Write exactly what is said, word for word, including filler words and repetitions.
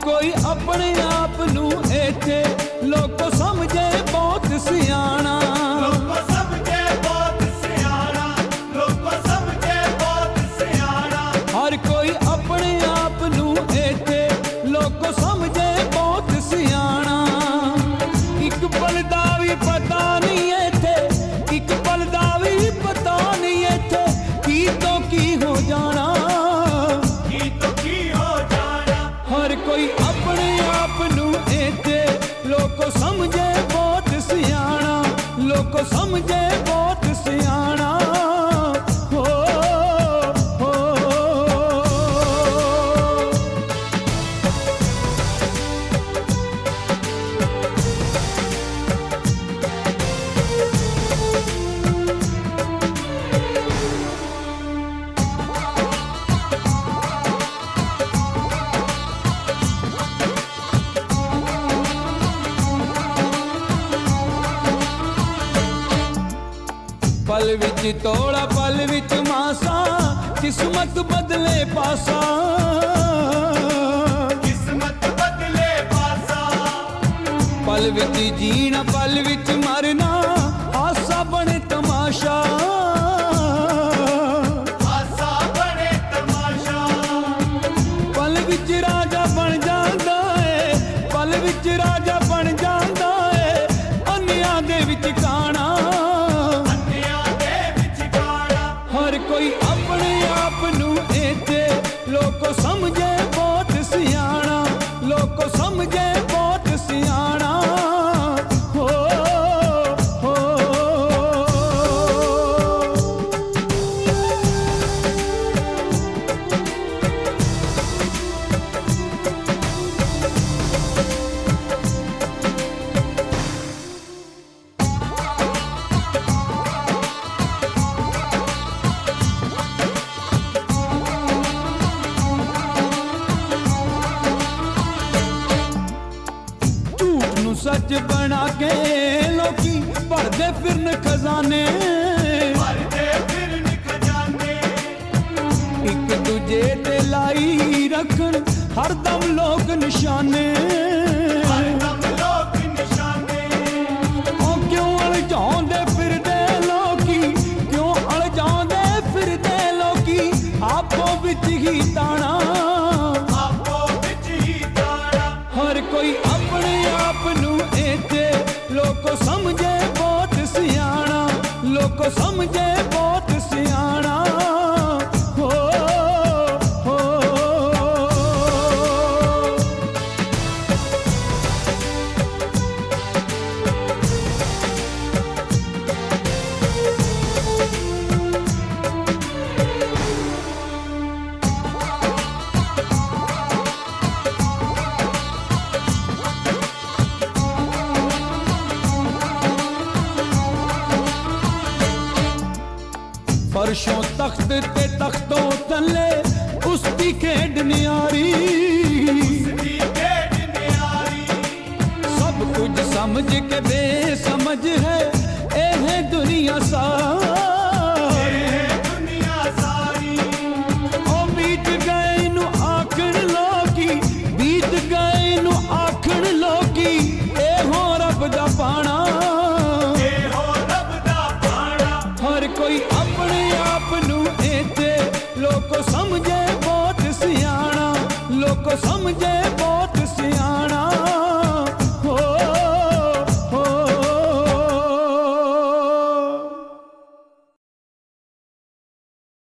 कोई अपने आप नू इत्थे लोको समझे बहुत सियाणा। लोको समझे बहुत सियाणा, लोको समझे बहुत सियाणा। हर कोई अपने आप नू इत्थे लोको समझे बहुत सियाणा। एक पल दा भी पता नहीं इत्थे, एक पल दा भी पता नहीं इत्थे की तो की हो जाना, की तो की हो जाना। हर कोई अपने आप नू इत्थे लोको समझे बहुत सियाणा, लोको समझे बहुत सियाणा। हो हो पल विच तोड़ा पल विच मासा, किस्मत बदले पासा, किस्मत बदले पासा। पल विच जीना पल विच मरना, आसा बने तमाशा, आसा बने तमाशा। पल विच राजा बन जांदा है, पल विच राजा बन जांदा है, अन्नियां दे विच काना। हर कोई अपने आप नू इत्थे लोको समझे बहुत सियाणा, लोको समझे बहुत सियाणा। हो हो सच बना के लोकी भरदे फिरन खजाने, भरदे फिरन खजाने। एक दूजे ते लाई रखन हरदम लोग निशाने, हरदम लोग निशाने। ओ क्यों अलझाउंदे फिरदे लोकी, क्यों अलझाउंदे फिरदे लोकी, आपो विच ही ताना, आपो विच ही ताना। हर कोई अपने आप नू इत्थे लोको समझे बहुत सियाणा, लोको समझे बहुत सियाणा। हो हो फर्शों तख्त ते तख्तों थल्ले उसकी खेड न्यारी, उसकी खेड न्यारी। सब कुछ समझ के